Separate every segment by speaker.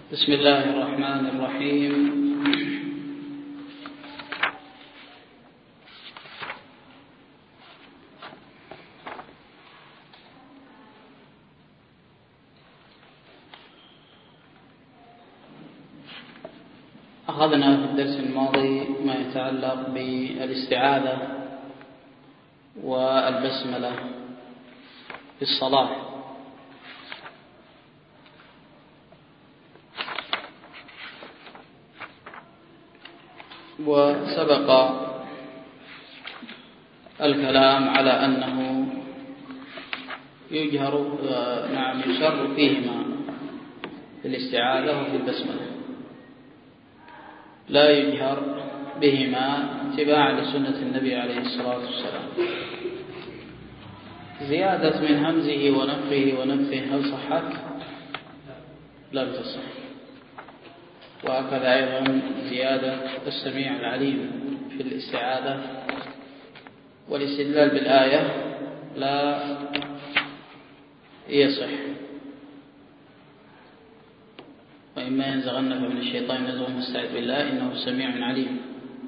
Speaker 1: بسم الله الرحمن الرحيم. أخذنا في الدرس الماضي ما يتعلق بالاستعاذة والبسملة في الصلاة، وسبق الكلام على أنه يشر فيهما في الاستعاذة وفي البسملة، لا يجهر بهما اتباعا لسنة النبي عليه الصلاة والسلام. زيادة من همزه ونفخه ونفثه هل صحت؟ لم تصح. وهكذا أيضا زيادة السميع العليم في الاستعاذة والاستدلال بالآية لا يصح. وإما ينزغنك من الشيطان نزغ فاستعذ بالله إنه سميع عليم.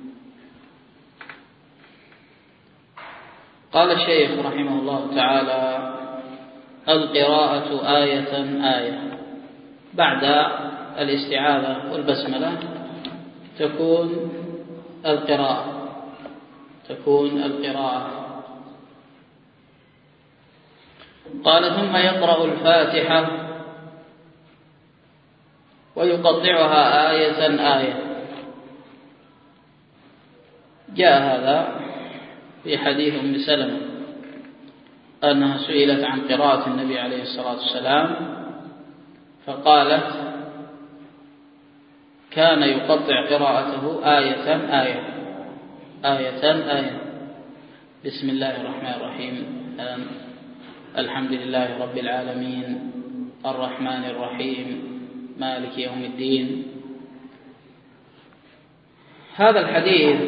Speaker 1: قال الشيخ رحمه الله تعالى: القراءة آية آية. بعد الاستعاذة والبسملة تكون القراءة. قال: ثم يقرأ الفاتحة ويقطعها آية آية. جاء هذا في حديث أم سلمة أنها سئلت عن قراءة النبي عليه الصلاة والسلام فقالت: كان يقطع قراءته آية آية آية آية. بسم الله الرحمن الرحيم، الحمد لله رب العالمين، الرحمن الرحيم، مالك يوم الدين. هذا الحديث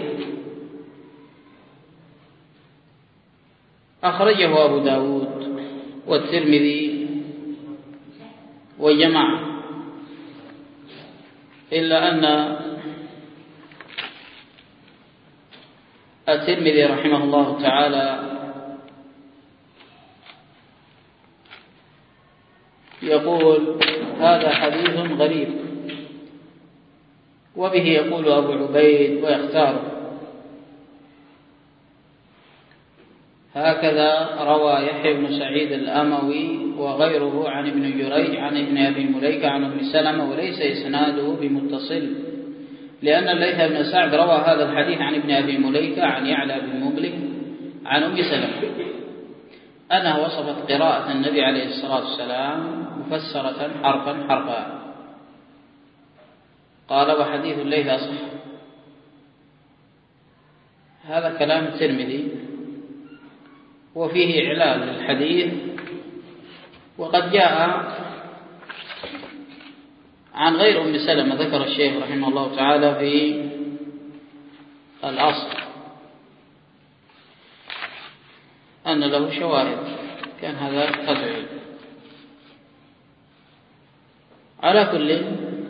Speaker 1: أخرجه أبو داود والترمذي وجماعة، إلا أن الترمذي رحمه الله تعالى يقول: هذا حديث غريب، وبه يقول أبو عبيد ويختاره. هكذا روى يحيى بن سعيد الأموي وغيره عن ابن جريج عن ابن أبي مليكة عن أم سلمة، وليس إسناده بمتصل، لأن الليث بن سعد روى هذا الحديث عن ابن أبي مليكة عن يعلى بن مملك عن أم سلمة أنها وصفت قراءة النبي عليه الصلاة والسلام مفسرة حرفا حرفا. قال: وحديث الليث أصح. هذا كلام الترمذي وفيه إعلال للحديث، وقد جاء عن غير أم سلمة. ذكر الشيخ رحمه الله تعالى في الأصل أن له شواهد، كان هذا قدعي. على كل،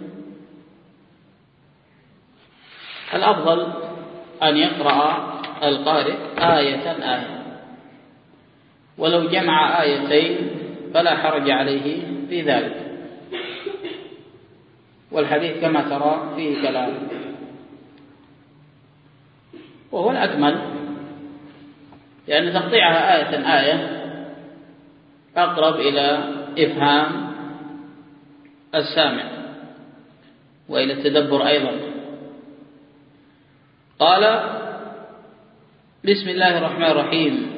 Speaker 1: الأفضل أن يقرأ القارئ آية آية، ولو جمع آيتين فلا حرج عليه في ذلك. والحديث كما ترى فيه كلام، وهو الأكمل، لأن تقطيعها آية آية أقرب إلى إفهام السامع وإلى التدبر أيضا. قال: بسم الله الرحمن الرحيم،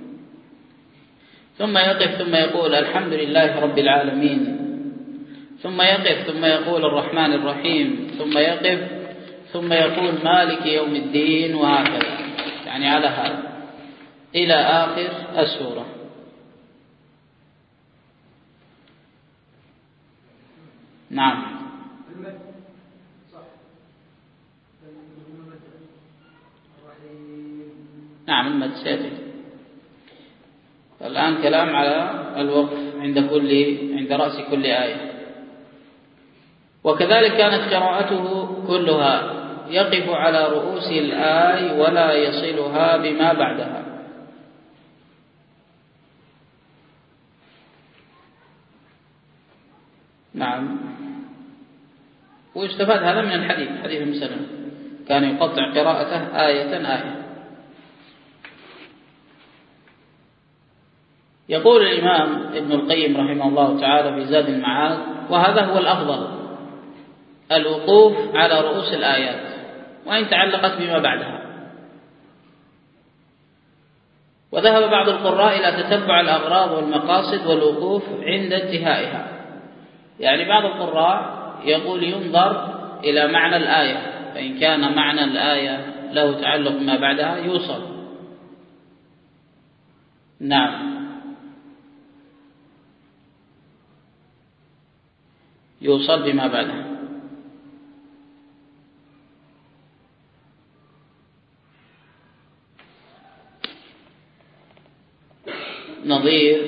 Speaker 1: ثم يقف ثم يقول الحمد لله رب العالمين، ثم يقف ثم يقول الرحمن الرحيم، ثم يقف ثم يقول مالك يوم الدين، وهكذا، يعني على هذا إلى آخر السورة. نعم. نعم، المد سيأتي. الآن كلام على الوقف عند رأس كل آية. وكذلك كانت قراءته كلها يقف على رؤوس الآي ولا يصلها بما بعدها. نعم. ويستفاد هذا من الحديث، حديث ابن سلمة كان يقطع قراءته آية آية. يقول الإمام ابن القيم رحمه الله تعالى في زاد المعاد: وهذا هو الأفضل، الوقوف على رؤوس الآيات وإن تعلقت بما بعدها. وذهب بعض القراء إلى تتبع الأغراض والمقاصد والوقوف عند انتهائها. يعني بعض القراء يقول ينظر إلى معنى الآية، فإن كان معنى الآية له تعلق بما بعدها يوصل. نعم، يوصل بما بعدها. نظير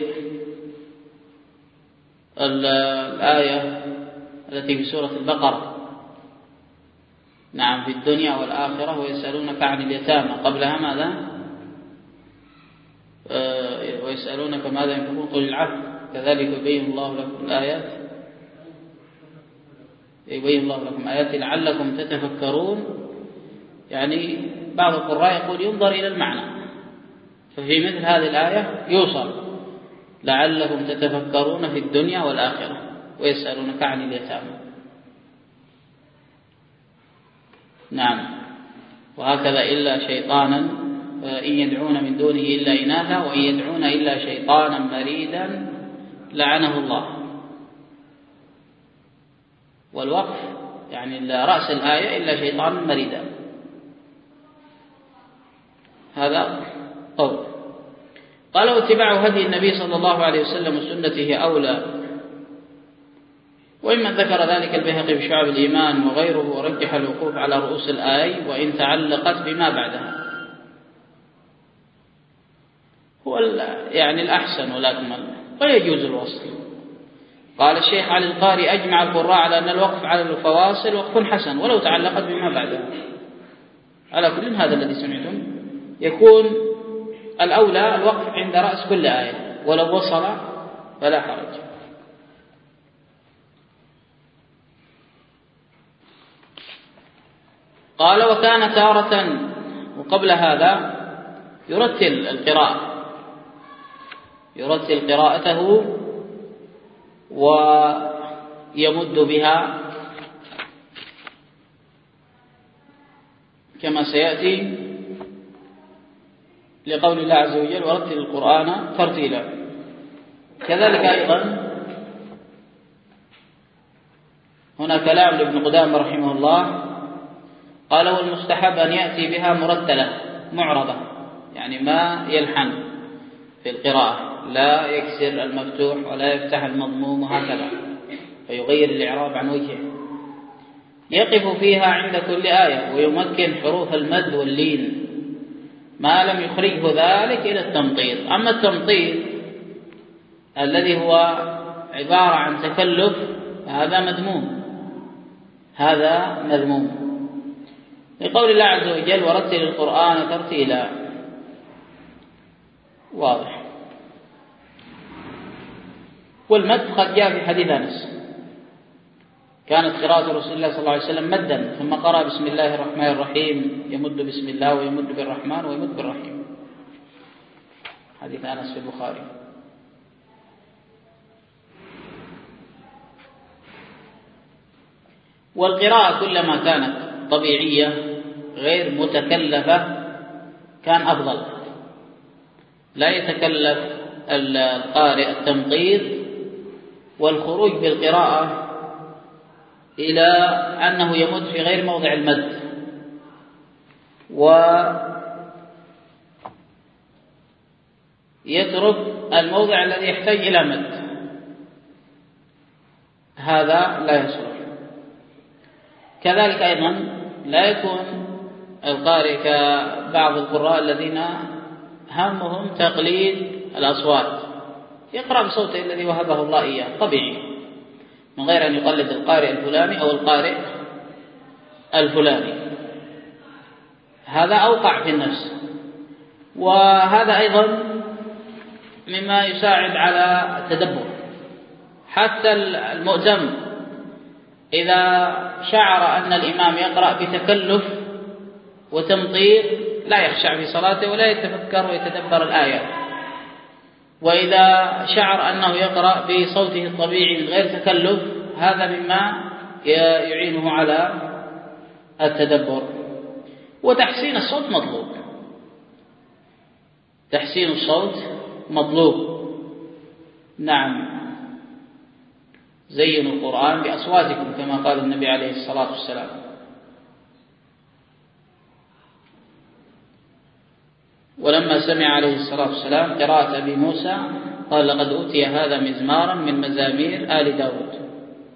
Speaker 1: الآية التي في سورة البقرة: نعم في الدنيا والآخرة ويسألونك عن اليتامى. قبلها ماذا؟ ويسألونك ماذا ينفقون قل العفو كذلك يبين الله لكم الآيات، يبين الله لكم آياتي لعلكم تتفكرون. يعني بعض القراء يقول ينظر إلى المعنى، ففي مثل هذه الآية يوصل لعلكم تتفكرون في الدنيا والآخرة ويسألونك عن اليتامى. نعم. وهكذا إلا شيطانا إن يدعون من دونه إلا إناثا وإن يدعون إلا شيطانا مريدا لعنه الله. والوقف يعني رأس الآية إلا شيطانا مريدا، هذا قول. قال: واتباع هدي النبي صلى الله عليه وسلم وسنته أولى. وإما ذكر ذلك البيهقي في شعب الإيمان وغيره، ورجح الوقوف على رؤوس الآي وإن تعلقت بما بعدها، هو يعني الأحسن والأكمل، ويجوز الوصل. قال الشيخ علي القاري: أجمع القراء على أن الوقف على الفواصل وقف حسن ولو تعلقت بما بعدها. على كل هذا الذي سمعتم يكون الأولى الوقف عند رأس كل آية، ولو وصل فلا حرج. قال: وكان تارة، وقبل هذا يرتل القراءة، يرتل قراءته ويمد بها كما سيأتي لقول الله عز وجل: ورتل القرآن ترتيلا. كذلك أيضا هنا كلام لابن قدامة رحمه الله، قال: والمستحب أن يأتي بها مرتلة معرضة، يعني ما يلحن في القراءة، لا يكسر المفتوح ولا يفتح المضموم وهكذا، فيغير الإعراب عن وجهه. يقف فيها عند كل آية ويمكن حروف المد واللين ما لم يخرجه ذلك إلى التمطيط. أما التمطيط الذي هو عبارة عن تكلف هذا مذموم، هذا مذموم، لقول الله عز وجل: ورتل القرآن ترتيلا. واضح. والمد قد جاء في حديث أنس: كانت قراءة رسول الله صلى الله عليه وسلم مدا، ثم قرأ بسم الله الرحمن الرحيم، يمد بسم الله ويمد بالرحمن ويمد بالرحيم. حديث أنس في البخاري. والقراءة كلما كانت طبيعية غير متكلفة كان أفضل. لا يتكلف القارئ التمطيط والخروج بالقراءة إلى أنه يمد في غير موضع المد، ويترك الموضع الذي يحتاج إلى مد، هذا لا يصلح. كذلك أيضا لا يكون القارئ كبعض القراء الذين همهم تقليد الأصوات، يقرأ بصوته الذي وهبه الله إياه طبيعي، من غير أن يقلد القارئ الفلاني أو القارئ الفلاني. هذا أوقع في النفس، وهذا أيضا مما يساعد على التدبر. حتى المؤتم إذا شعر أن الإمام يقرأ بتكلف وتمطيط لا يخشع في صلاته ولا يتفكر ويتدبر الآيات، وإذا شعر أنه يقرأ بصوته الطبيعي من غير تكلف هذا مما يعينه على التدبر. وتحسين الصوت مطلوب، تحسين الصوت مطلوب. نعم، زينوا القرآن بأصواتكم كما قال النبي عليه الصلاة والسلام. ولما سمع عليه الصلاة والسلام قراءة أبي موسى قال لقد أوتي هذا مزمارا من مزامير آل داود.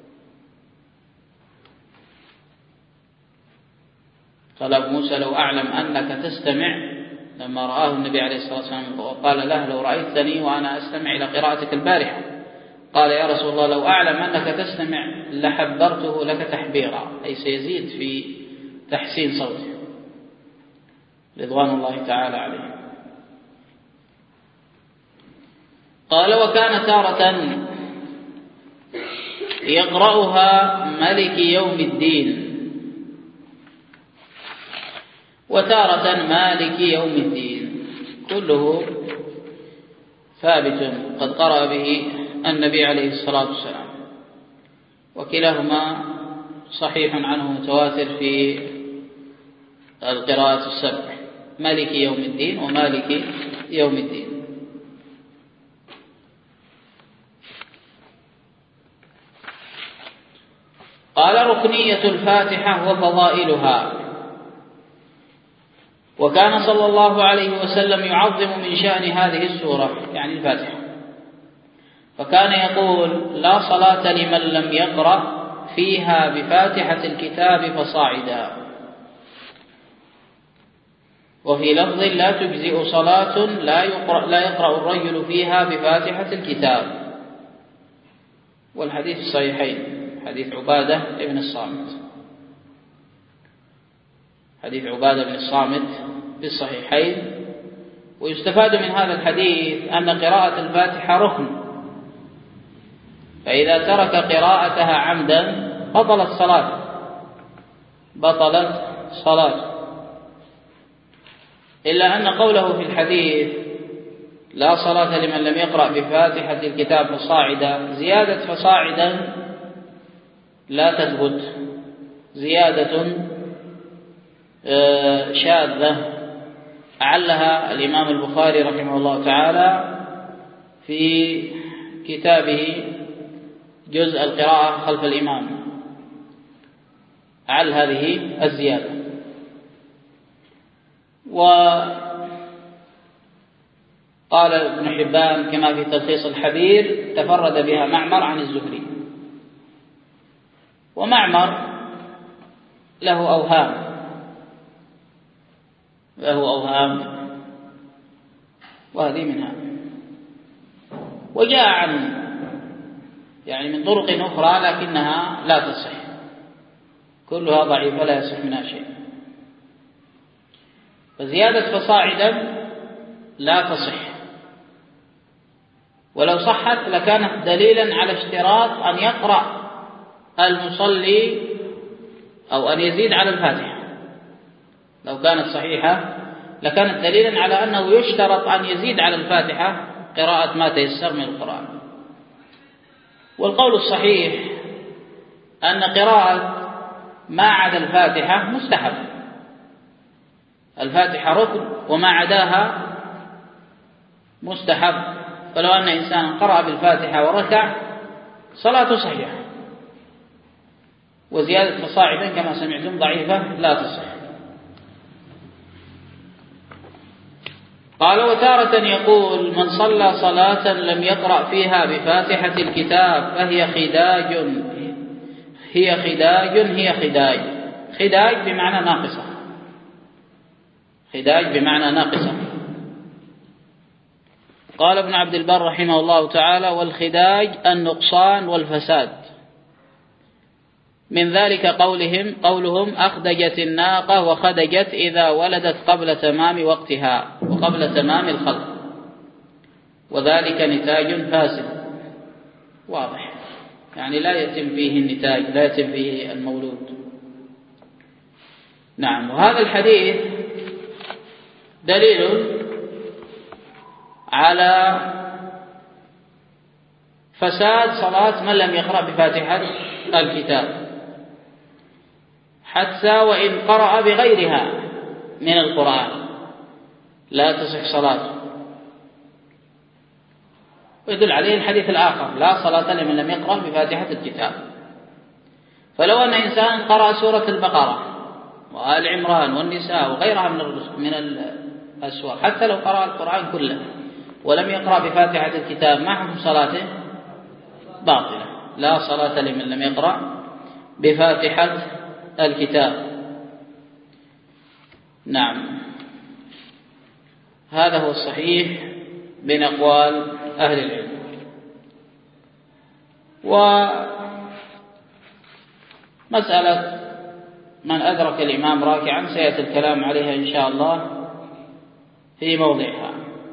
Speaker 1: قال أبو موسى لو أعلم أنك تستمع، لما رآه النبي عليه الصلاة والسلام وقال له لو رأيتني وأنا أستمع إلى قراءتك البارحة، قال يا رسول الله لو أعلم أنك تستمع لحبرته لك تحبيرا، أي سيزيد في تحسين صوته رضوان الله تعالى عليه. قال وكان تارة يقرأها ملك يوم الدين، وتارة مالك يوم الدين، كله ثابت قد قرأ به النبي عليه الصلاة والسلام، وكلاهما صحيح عنه متواتر في القراءة السبع، مالك يوم الدين ومالك يوم الدين. قال ركنية الفاتحة وفضائلها. وكان صلى الله عليه وسلم يعظم من شأن هذه السورة يعني الفاتحة، فكان يقول لا صلاة لمن لم يقرأ فيها بفاتحة الكتاب فصاعدا، وفي لفظ لا تجزئ صلاة لا يقرأ الرجل فيها بفاتحة الكتاب. والحديث الصحيحين، حديث عبادة بن الصامت، حديث عبادة بن الصامت في الصحيحين. ويستفاد من هذا الحديث أن قراءة الفاتحة ركن، فإذا ترك قراءتها عمدا بطلت صلاة. إلا أن قوله في الحديث لا صلاة لمن لم يقرأ بفاتحة الكتاب فصاعدا، زيادة فصاعدا لا تثبت، زيادة شاذة أعلها الإمام البخاري رحمه الله تعالى في كتابه جزء القراءة خلف الإمام، أعل هذه الزيادة. وقال ابن حبان كما في تلخيص الحبير تفرد بها معمر عن الزهري، ومعمر له أوهام وهذه منها. وجاء عن يعني من طرق أخرى لكنها لا تصح، كلها ضعيفة لا يصح منها شيء. فزيادة فصاعدا لا تصح، ولو صحت لكانت دليلا على اشتراط أن يقرأ المصلي أو أن يزيد على الفاتحة. لو كانت صحيحة لكانت دليلا على أنه يشترط أن يزيد على الفاتحة قراءة ما تيسر من القرآن. والقول الصحيح أن قراءة ما عدا الفاتحة مستحب، الفاتحة ركن وما عداها مستحب، فلو أن إنسانا قرأ بالفاتحة وركع صلاته صحيحة. وزيادة فصاعدا كما سمعتم ضعيفة لا تصح. قال وتارة يقول من صلى صلاة لم يقرأ فيها بفاتحة الكتاب فهي خداج بمعنى ناقصة، خداج بمعنى ناقصة. قال ابن عبد البر رحمه الله تعالى والخداج النقصان والفساد، من ذلك قولهم أخدجت الناقة وخدجت إذا ولدت قبل تمام وقتها وقبل تمام الخلق، وذلك نتاج فاسد واضح، يعني لا يتم فيه النتاج، لا يتم فيه المولود. نعم. وهذا الحديث دليل على فساد صلاة من لم يقرأ بفاتحة الكتاب، حتى وإن قرأ بغيرها من القرآن لا تصح صلاته. ويدل عليه الحديث الآخر: لا صلاة لمن لم يقرأ بفاتحة الكتاب. فلو أن إنسان قرأ سورة البقرة وآل عمران والنساء وغيرها من السور، حتى لو قرأ القرآن كله ولم يقرأ بفاتحة الكتاب، ما حكم صلاته؟ باطلة. لا صلاة لمن لم يقرأ بفاتحة الكتاب. نعم. هذا هو الصحيح من أقوال أهل العلم. ومسألة من أدرك الإمام راكعا سيأتي الكلام عليها إن شاء الله في موضعها،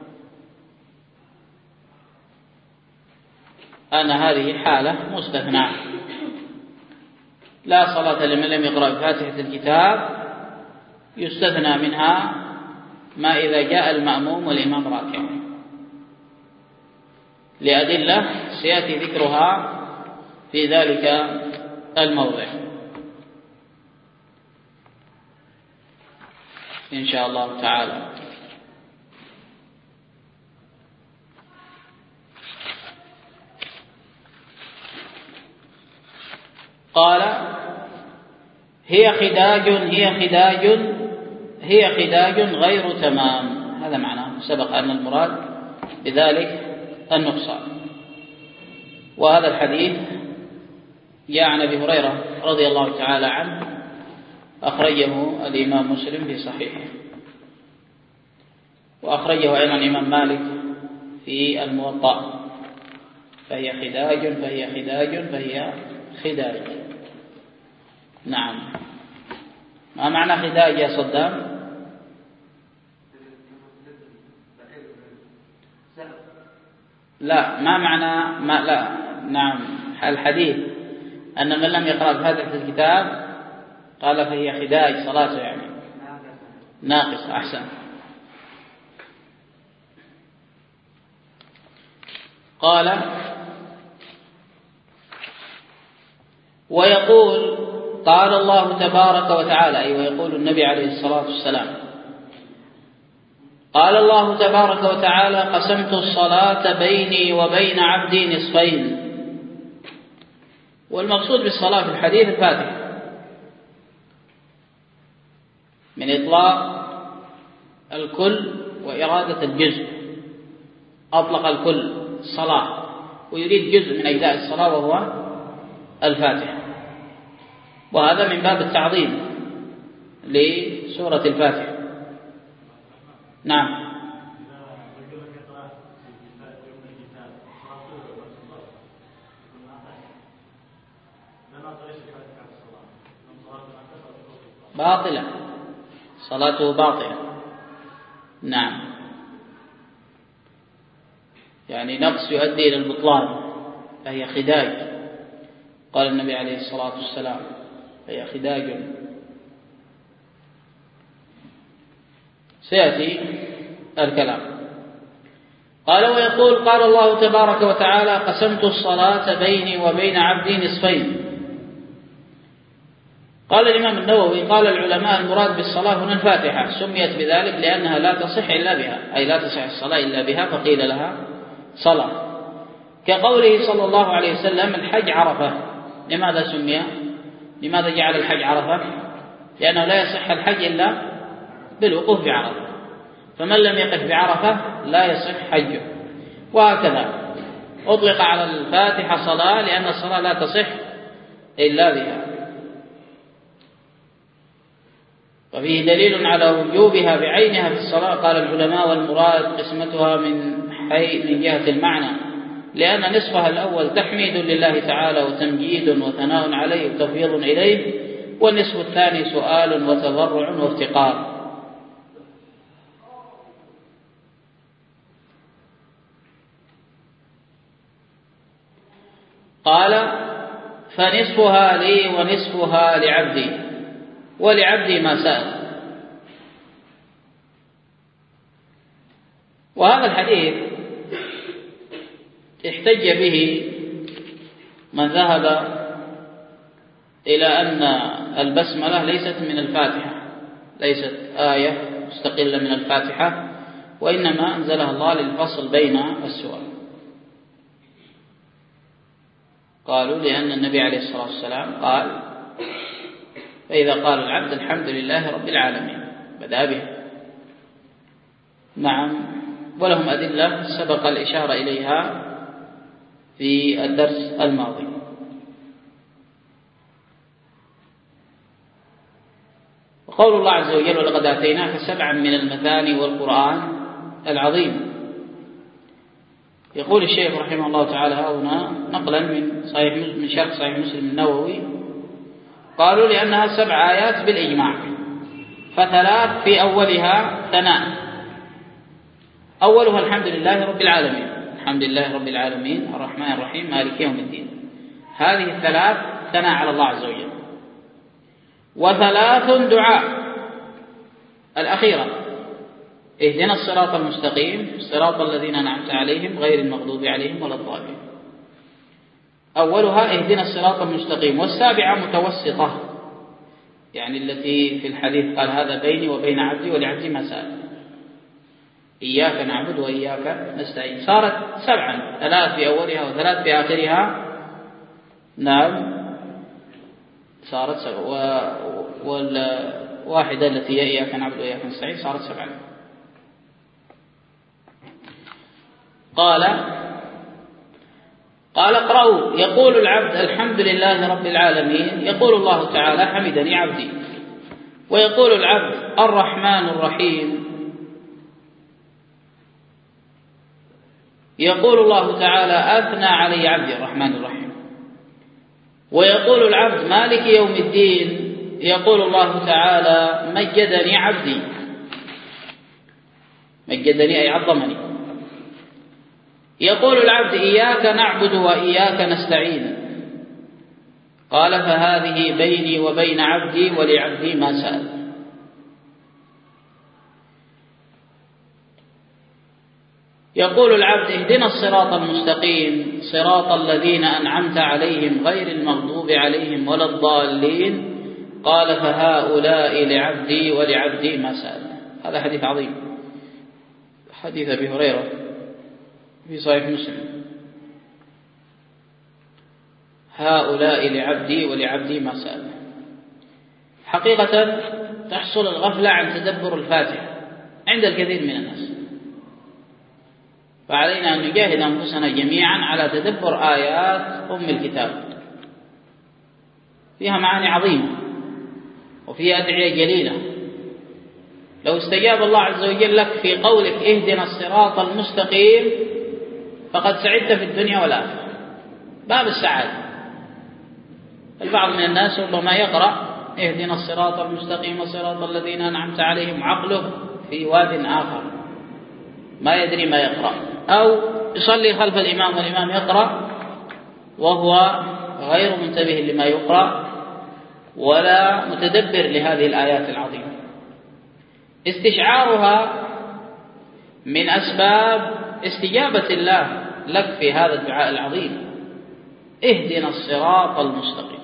Speaker 1: أن هذه حالة مستثنى، لا صلاة لمن لم يقرأ بفاتحة الكتاب، يستثنى منها ما إذا جاء المأموم والإمام راكع، لأدلة سيأتي ذكرها في ذلك الموضع إن شاء الله تعالى. قال: هي خداج غير تمام. هذا معناه، سبق أن المراد بذلك النقصان. وهذا الحديث جاء عن أبي هريرة رضي الله تعالى عنه، أخرجه الإمام مسلم في صحيحه، وأخرجه أيضا الإمام مالك في الموطأ. فهي خداج. نعم. ما معنى خداج يا صدام؟ لا، ما معنى لا. نعم. الحديث أن من لم يقرأ بفاتحة الكتاب قال فهي خداج، صلاته يعني ناقص. أحسن. قال: ويقول قال الله تبارك وتعالى، أي ويقول النبي عليه الصلاة والسلام: قال الله تبارك وتعالى: قسمت الصلاة بيني وبين عبدي نصفين. والمقصود بالصلاة في الحديث الفاتحة، من إطلاق الكل وإرادة الجزء. أطلق الكل الصلاة ويريد جزء من أجزاء الصلاة وهو الفاتحة، وهذا من باب التعظيم لسورة الفاتحة. نعم. باطلة، صلاته باطلة. نعم، يعني نقص يؤدي إلى البطلان، فهي خداج. قال النبي عليه الصلاة والسلام: فهي خداج. سيأتي الكلام. قال: ويقول قال الله تبارك وتعالى: قسمت الصلاة بيني وبين عبدي نصفين. قال الإمام النووي: قال العلماء المراد بالصلاة هنا الفاتحة، سميت بذلك لأنها لا تصح إلا بها، أي لا تصح الصلاة إلا بها، فقيل لها صلاة. كقوله صلى الله عليه وسلم: الحج عرفة. لماذا سمي؟ لماذا جعل الحج عرفة؟ لأنه لا يصح الحج إلا بالوقوف بعرفة، فمن لم يقف بعرفة لا يصح حجه. وهكذا أطلق على الفاتحة صلاة لأن الصلاة لا تصح إلا بها. وفيه دليل على وجوبها بعينها في الصلاة. قال العلماء: والمراد قسمتها من جهة المعنى، لأن نصفها الأول تحميد لله تعالى وتمجيد وثناء عليه وتفويض إليه، والنصف الثاني سؤال وتضرع وافتقار. قال: فنصفها لي ونصفها لعبدي، ولعبدي ما سأل. وهذا الحديث احتج به من ذهب إلى أن البسملة ليست من الفاتحة، ليست آية مستقلة من الفاتحة، وإنما أنزلها الله للفصل بين السور. قالوا لأن النبي عليه الصلاة والسلام قال: فإذا قال العبد الحمد لله رب العالمين بدأ به. نعم، ولهم أدلة سبق الإشارة إليها في الدرس الماضي. وقول الله عز وجل: ولقد آتيناك 7 من المثاني والقرآن العظيم. يقول الشيخ رحمه الله تعالى هنا نقلا من شرح صحيح مسلم النووي: قالوا لأنها 7 آيات بالإجماع، ف3 في أولها ثناء. أولها الحمد لله رب العالمين، الحمد لله رب العالمين الرحمن الرحيم مالك يوم الدين. هذه 3 ثناء على الله عز وجل. و3 دعاء، الأخيرة: اهدنا الصراط المستقيم صراط الذين أنعمت عليهم غير المغضوب عليهم ولا الضالين. أولها اهدنا الصراط المستقيم، والسابعة متوسطة، يعني التي في الحديث قال: هذا بيني وبين عبدي ولعبدي ما سأل، إياك نعبد وإياك نستعين. صارت 7، 3 في أولها و3 في آخرها. نعم، صارت 7، والواحدة التي هي إياك نعبد وإياك نستعين صارت 7. قال: اقرأوا: يقول العبد الحمد لله رب العالمين، يقول الله تعالى: حمدني عبدي. ويقول العبد الرحمن الرحيم، يقول الله تعالى: أثنى علي عبدي الرحمن الرحيم. ويقول العبد مالك يوم الدين، يقول الله تعالى: مجدني عبدي. مجدني أي عظمني. يقول العبد: إياك نعبد وإياك نستعين. قال: فهذه بيني وبين عبدي ولعبدي ما سأل. يقول العبد: اهدنا الصراط المستقيم صراط الذين أنعمت عليهم غير المغضوب عليهم ولا الضالين. قال: فهؤلاء لعبدي ولعبدي ما سأل. هذا حديث عظيم، حديث أبي هريرة في صحيح مسلم: هؤلاء لعبدي ولعبدي ما سأل. حقيقة تحصل الغفلة عن تدبر الفاتحة عند الكثير من الناس، فعلينا أن نجاهد أنفسنا جميعا على تدبر آيات أم الكتاب. فيها معاني عظيمة وفيها أدعية جليلة. لو استجاب الله عز وجل لك في قولك اهدنا الصراط المستقيم فقد سعدت في الدنيا والآخرة، باب السعادة. البعض من الناس ربما يقرأ اهدنا الصراط المستقيم صراط الذين أنعمت عليهم عقله في واد آخر، ما يدري ما يقرأ، أو يصلي خلف الإمام والإمام يقرأ وهو غير منتبه لما يقرأ ولا متدبر لهذه الآيات العظيمة. استشعارها من أسباب استجابة الله لك في هذا الدعاء العظيم: اهدنا الصراط المستقيم.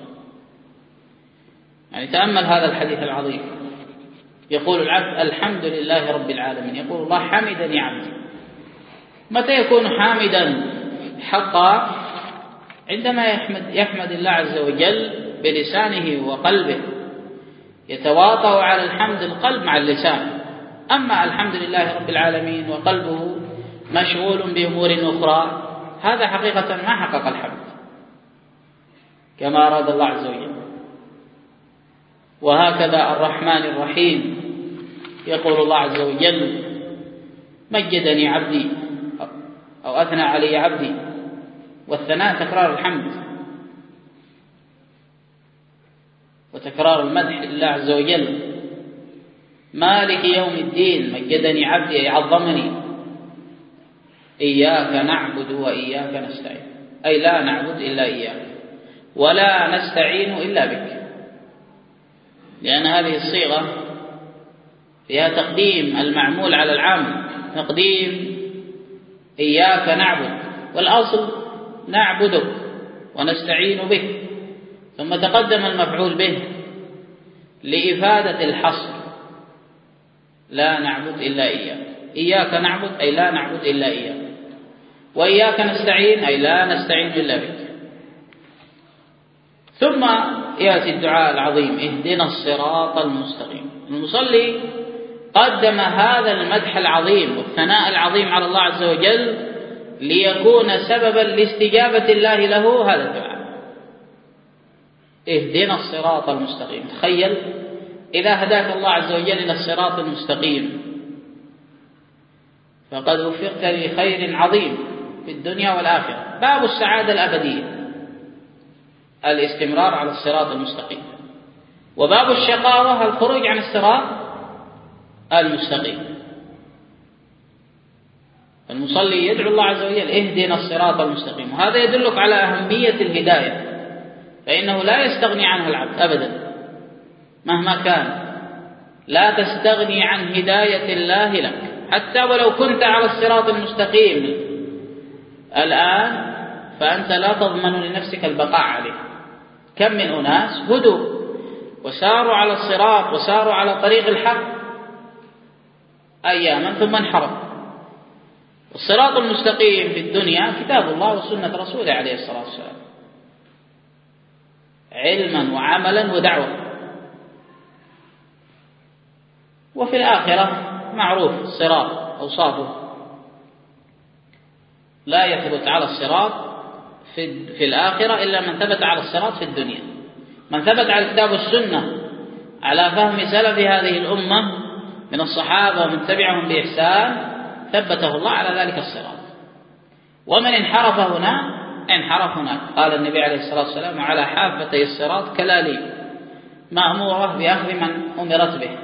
Speaker 1: يعني تأمل هذا الحديث العظيم. يقول العبد الحمد لله رب العالمين، يقول الله حمدني عبدي. متى يكون حامدا حقا؟ عندما يحمد الله عز وجل بلسانه وقلبه، يتواطأ على الحمد القلب مع اللسان. أما الحمد لله رب العالمين وقلبه مشغول بأمور أخرى، هذا حقيقة ما حقق الحمد كما أراد الله عز وجل. وهكذا الرحمن الرحيم، يقول الله عز وجل: مجدني عبدي أو أثنى علي عبدي. والثناء تكرار الحمد وتكرار المدح لله عز وجل. مالك يوم الدين، مجدني عبدي أي عظمني. إياك نعبد وإياك نستعين، أي لا نعبد إلا إياك ولا نستعين إلا بك، لأن هذه الصيغة فيها تقديم المعمول على العام، تقديم إياك نعبد، والأصل نعبدك ونستعين بك، ثم تقدم المفعول به لإفادة الحصر، لا نعبد إلا إياك. إياك نعبد أي لا نعبد إلا إياك، وإياك نستعين أي لا نستعين إلا بك. ثم يأتي الدعاء العظيم اهدنا الصراط المستقيم. المصلي قدم هذا المدح العظيم والثناء العظيم على الله عز وجل ليكون سببا لاستجابة الله له هذا الدعاء، اهدنا الصراط المستقيم. تخيل إذا هداك الله عز وجل إلى الصراط المستقيم فقد وفقت لخير عظيم في الدنيا والآخرة. باب السعادة الأبدية الاستمرار على الصراط المستقيم، وباب الشقاوة الخروج عن الصراط المستقيم. المصلي يدعو الله عز وجل اهدنا الصراط المستقيم، وهذا يدلك على أهمية الهداية، فإنه لا يستغني عنها العبد أبدا مهما كان، لا تستغني عن هداية الله لك، حتى ولو كنت على الصراط المستقيم الآن فأنت لا تضمن لنفسك البقاء عليه. كم من أناس هدوا وساروا على الصراط وساروا على طريق الحق أياما ثم انحرفوا. الصراط المستقيم في الدنيا كتاب الله وسنة رسوله عليه الصلاة والسلام، علما وعملا ودعوة. وفي الآخرة معروف الصراط أوصافه، لا يثبت على الصراط في الآخرة إلا من ثبت على الصراط في الدنيا. من ثبت على الكتاب والسنة على فهم سلف هذه الأمة من الصحابة ومن تبعهم بإحسان ثبته الله على ذلك الصراط. ومن انحرف هنا انحرف هناك. قال النبي عليه الصلاة والسلام على حافتي الصراط كلاليب مأمورة بأخذ من أمرت به،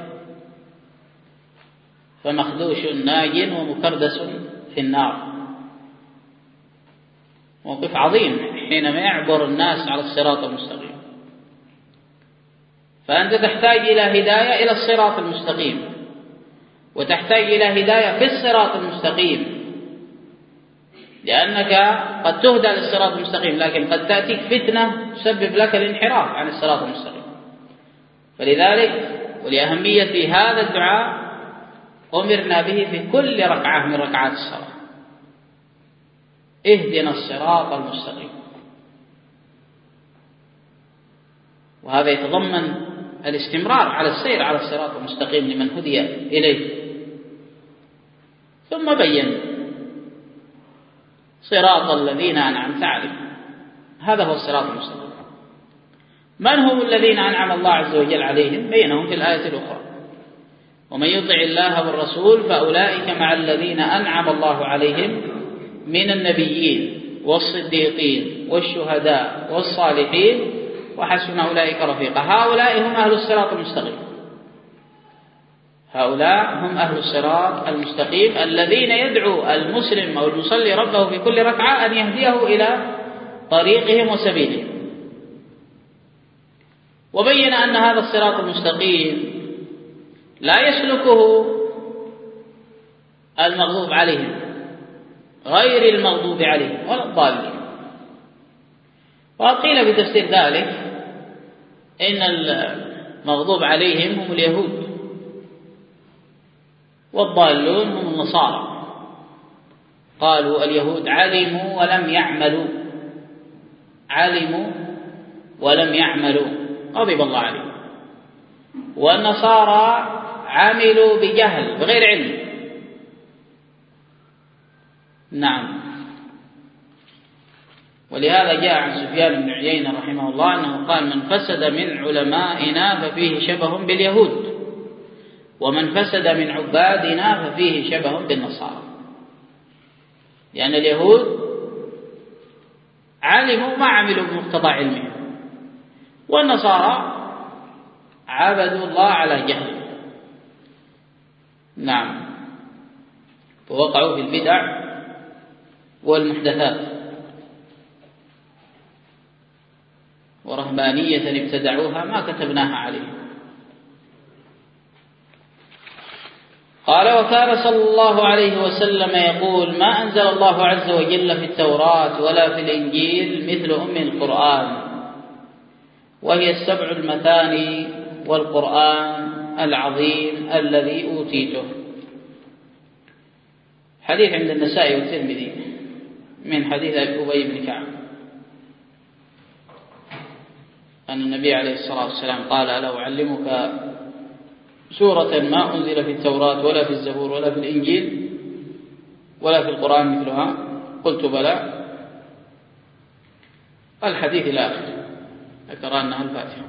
Speaker 1: فمخدوش ناج ومكردس في النار. موقف عظيم حينما يعبر الناس على الصراط المستقيم. فأنت تحتاج إلى هداية إلى الصراط المستقيم، وتحتاج إلى هداية في الصراط المستقيم، لأنك قد تهدى للصراط المستقيم لكن قد تأتيك فتنة تسبب لك الانحراف عن الصراط المستقيم. فلذلك ولأهمية هذا الدعاء أمرنا به في كل ركعة من ركعات الصلاة، اهدنا الصراط المستقيم. وهذا يتضمن الاستمرار على السير على الصراط المستقيم لمن هدي إليه. ثم بين صراط الذين أنعمت عليهم، هذا هو الصراط المستقيم. من هم الذين أنعم الله عز وجل عليهم؟ بينهم في الآية الأخرى ومن يطع الله والرسول فأولئك مع الذين أنعم الله عليهم من النبيين والصديقين والشهداء والصالحين وحسن أولئك رفيقا. هؤلاء هم أهل الصراط المستقيم، هؤلاء هم أهل الصراط المستقيم الذين يدعو المسلم أو المصلي ربه في كل ركعة أن يهديه إلى طريقهم وسبيلهم. وبين أن هذا الصراط المستقيم لا يسلكه المغضوب عليهم غير المغضوب عليهم ولا الضالين. وقيل بتفسير ذلك إن المغضوب عليهم هم اليهود والضالون هم النصارى. قالوا اليهود علموا ولم يعملوا، علموا ولم يعملوا غضب الله عليهم، والنصارى عملوا بجهل بغير علم. نعم. ولهذا جاء عن سفيان بن عيينة رحمه الله أنه قال من فسد من علمائنا ففيه شبه باليهود، ومن فسد من عبادنا ففيه شبه بالنصارى. لأن اليهود علموا ما عملوا بمقتضى علمهم، والنصارى عبدوا الله على جهل. نعم، ووقعوا في البدع والمحدثات، ورهبانية ابتدعوها ما كتبناها عليهم. قال: وكان صلى الله عليه وسلم يقول: ما أنزل الله عز وجل في التوراة ولا في الإنجيل مثل أم القرآن، وهي السبع المثاني والقرآن العظيم الذي أوتيته. حديث عند النسائي والترمذي من حديث أبي بن كعب أن النبي عليه الصلاة والسلام قال: ألا أعلمك سورة ما أنزل في التوراة ولا في الزبور ولا في الإنجيل ولا في القرآن مثلها؟ قلت: بلى. الحديث إلى آخره، ذكر أنها الفاتحة.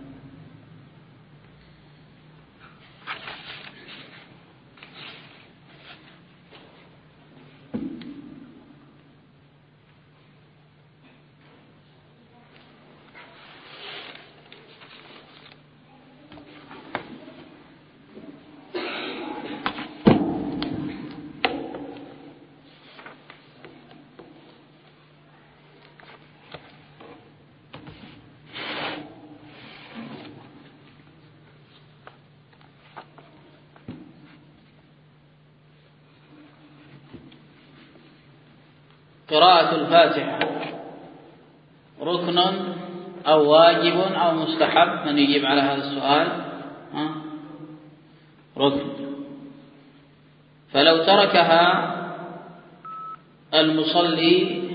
Speaker 1: قراءة الفاتحة ركن أو واجب أو مستحب؟ من يجيب على هذا السؤال؟ ركن. فلو تركها المصلي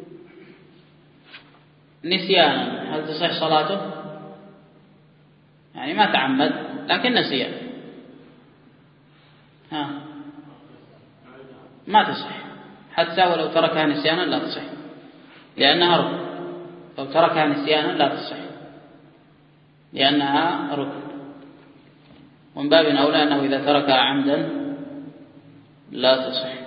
Speaker 1: نسيانا هل تصح صلاته؟ يعني ما تعمد لكن نسيان، ما تصح، حتى ولو تركها نسيانا لا تصح، لأنها ركن. لو تركها نسيانا لا تصح لأنها ركن، ومن باب أولى أنه إذا تركها عمدا لا تصح.